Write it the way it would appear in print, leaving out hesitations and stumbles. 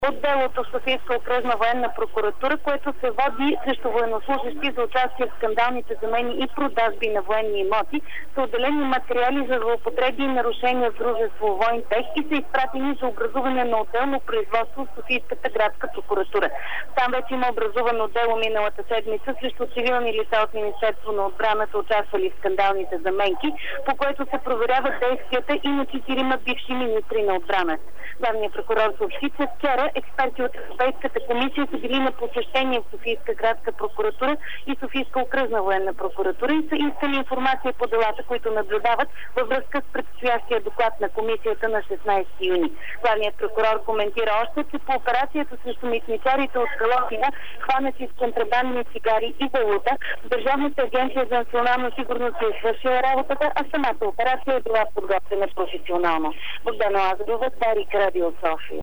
от делото в Софийска окръжна военна прокуратура, което се води срещу военнослужещи за участие в скандалните замени и продажби на военни имоти, са отделени материали за злоупотреби и нарушения в дружество Войнтех и са изпратени за образуване на отделно производство в Софийската градска прокуратура. Там вече има образувано дело миналата седмица срещу цивилни лица от Министерство на отбраната, участвали в скандалните заменки, по което се проверяват действията и на 4 бивши министри на отбраната. Главният прокурор съобщи, че вчера експерти от Европейската комисия са били на посещение в Софийска градска прокуратура и Софийска окръжна военна прокуратура и са искали информация по делата, които наблюдават във връзка с предстоящия доклад на комисията на 16 юни. Главният прокурор коментира още, че по операцията срещу митничарите от Калотина, хванати с контрабандни цигари и валута, Държавната агенция за национална сигурност е извършила работата, а самата операция е била подготвена професионално. Богдана Лазарова, Дарик, Радио София.